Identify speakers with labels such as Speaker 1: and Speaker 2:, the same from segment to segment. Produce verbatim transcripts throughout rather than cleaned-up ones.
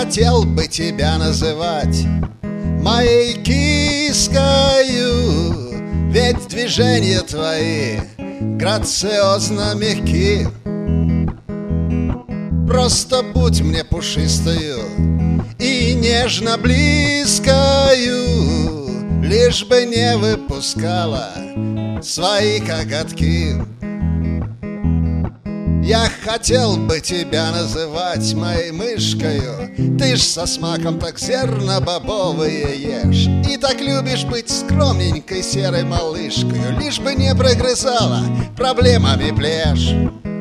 Speaker 1: хотел бы тебя называть моей кискою, ведь движения твои грациозно мягки. Просто будь мне пушистою и нежно близкою, лишь бы не выпускала свои коготки. Я хотел бы тебя называть моей мышкою, ты ж со смаком так зерна бобовые ешь, и так любишь быть скромненькой серой малышкою, лишь бы не прогрызала проблемами плешь.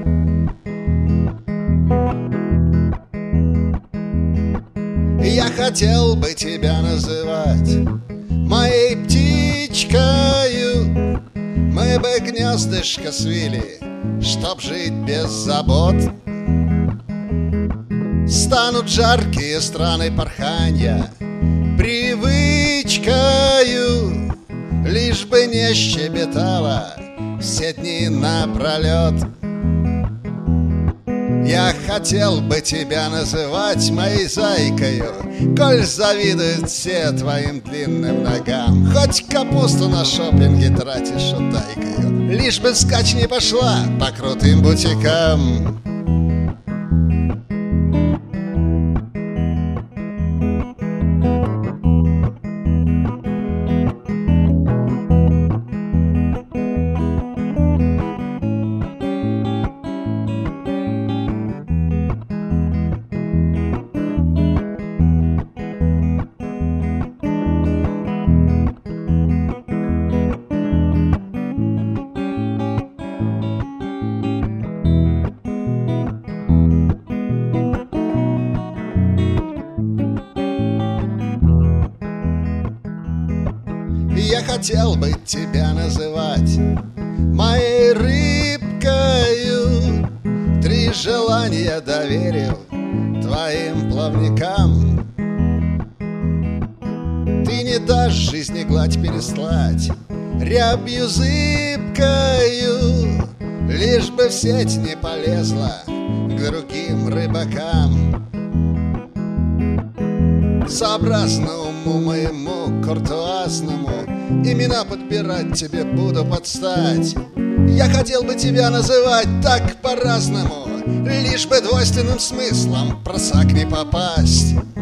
Speaker 1: Я хотел бы тебя называть моей птичкою, мы бы гнездышко свили, чтоб жить без забот. Станут жаркие страны порханья привычкою, лишь бы не щебетала все дни напролет. Я хотел бы тебя называть моей зайкою, коль завидуют все твоим длинным ногам. Хоть капусту на шопинге тратишь утайкою, лишь бы скач не пошла по крутым бутикам. Я хотел бы тебя называть моей рыбкою, три желания доверил твоим плавникам. Ты не дашь жизни гладь переслать рябью зыбкою, лишь бы в сеть не полезла к другим рыбакам. Сообразно уму моему куртуазному, имена подбирать тебе буду под стать. Я хотел бы тебя называть так по-разному, лишь бы двойственным смыслом просак не попасть.